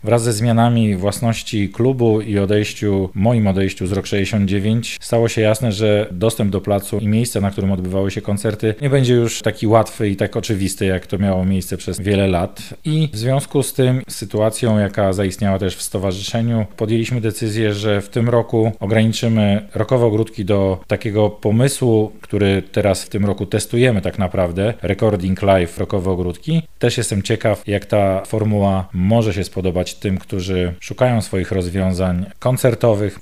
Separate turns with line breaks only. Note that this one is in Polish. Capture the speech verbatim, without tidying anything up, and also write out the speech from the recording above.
Wraz ze zmianami własności klubu i odejściu, moim odejściu z Rock sześćdziesiąt dziewięć, stało się jasne, że dostęp do placu i miejsca, na którym odbywały się koncerty, nie będzie już taki łatwy i tak oczywisty, jak to miało miejsce przez wiele lat. I w związku z tym sytuacją, jaka zaistniała też w stowarzyszeniu, podjęliśmy decyzję, że w tym roku ograniczymy rockowe ogródki do takiego pomysłu, który teraz w tym roku testujemy tak naprawdę, Recording Live rockowe ogródki. Też jestem ciekaw, jak ta formuła może się spodobać tym, którzy szukają swoich rozwiązań koncertowych,